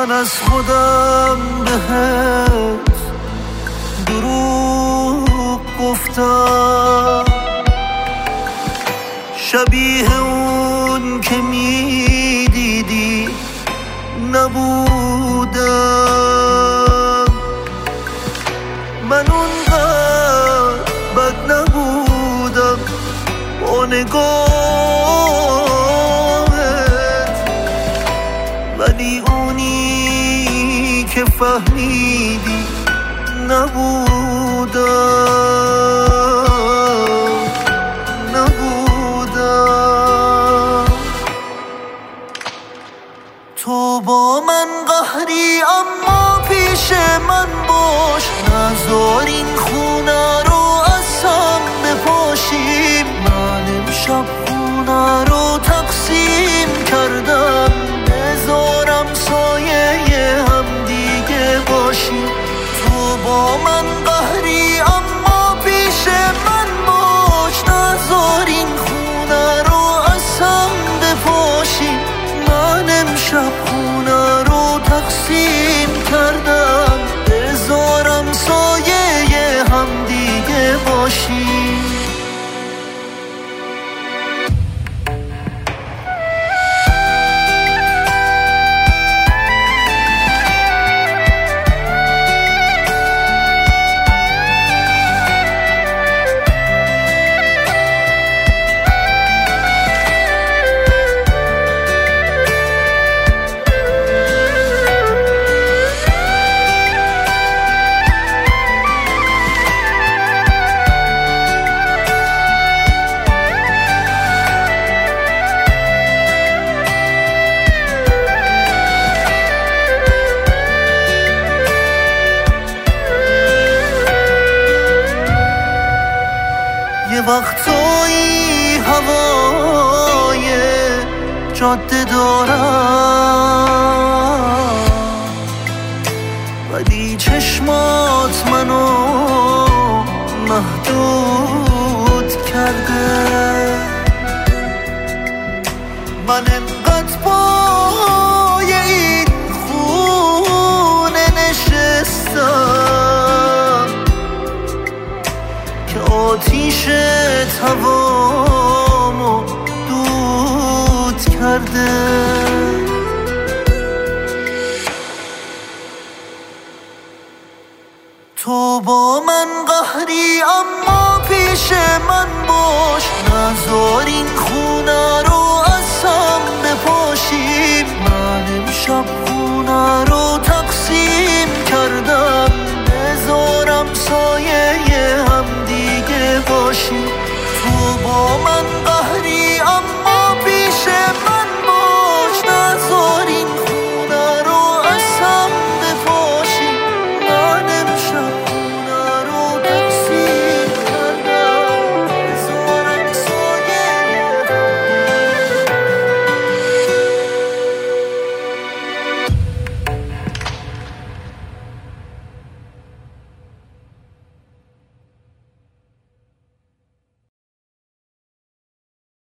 من از خودم بهت دروغ گفتم، شبیه اون که میدیدی نبودم. من اونقدر بد نبودم با نگاهت، ولی اونی که فهمیدی نبودم. تو با من قهری اما پیش من باش، نذار این خونه رو از هم بپاشیم. من امشب خونه رو تقسیم کردم، بذارم سایه هم دیگه باشیم. تو با من قهری اما پیش من باش، نذار این خونه رو از هم بپاشیم. من امشب خونه رو تقسیم کردم، بذارم سایه هم دیگه باشیم. یه وقتایی هوای جاده دارم، ولی چشمات منو محدود کرده. من انقدر پای این خونه نشستم که آتیش هوامو دود کرده. تو با من قهری اما پیش من باش، نذار این خونه